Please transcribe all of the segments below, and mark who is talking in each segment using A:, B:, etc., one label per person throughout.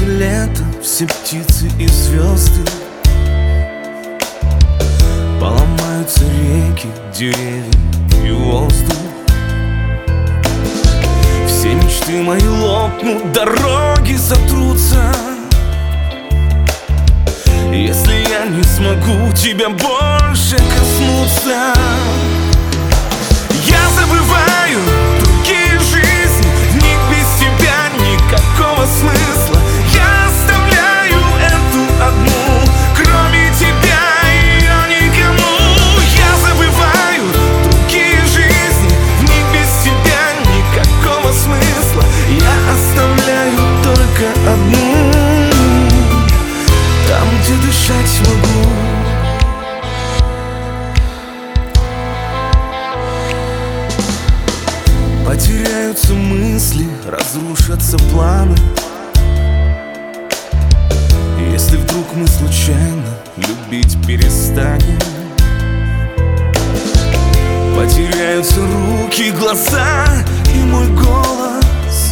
A: лето, все птицы и звезды, поломаются реки, деревья и воздух. Все мечты мои лопнут, дороги сотрутся, если я не смогу тебя больше коснуться. Я забываю другие жизни, в них без тебя никакого смысла. Я оставляю эту одну, кроме тебя ее никому. Я забываю другие жизни, в них без тебя никакого смысла. Я оставляю только одну, там, где дышать могу. Потеряются мысли, разрушатся планы, если вдруг мы случайно любить перестанем. Потеряются руки, глаза и мой голос,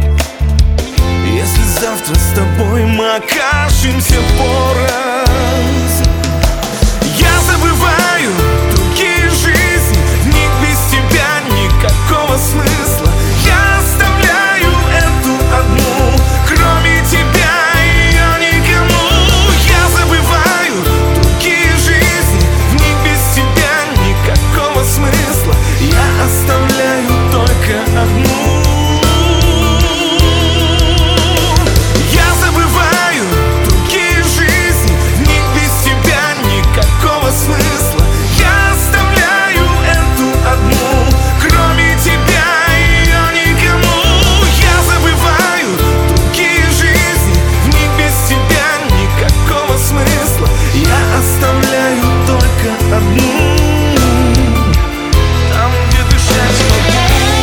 A: если завтра с тобой мы окажемся порознь. Я забываю другие жизни, в них без тебя никакого смысла. Я оставляю эту одну, кроме тебя ее никому. Я забываю другие жизни, в них без тебя никакого смысла. Я оставляю только одну. Я забываю другие жизни, в них без тебя никакого смысла. Я оставляю эту одну, кроме тебя ее никому. Я забываю другие жизни, в них без тебя никакого смысла. Я оставляю только одну, там, где дышать могу.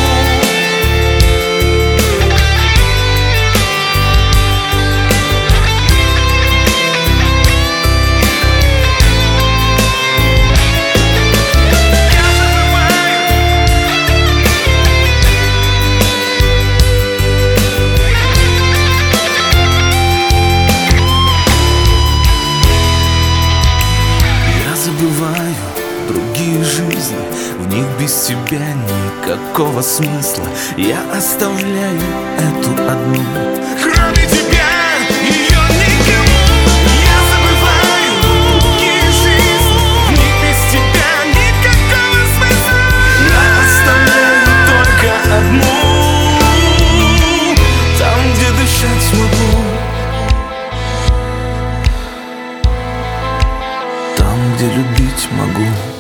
A: Забываю другие жизни, в них без тебя никакого смысла. Я оставляю эту одну, кроме тебя ее никому. Я забываю другие жизни, в них без тебя никакого смысла. Я оставляю только одну, там, где дышать могу, там, где любить могу.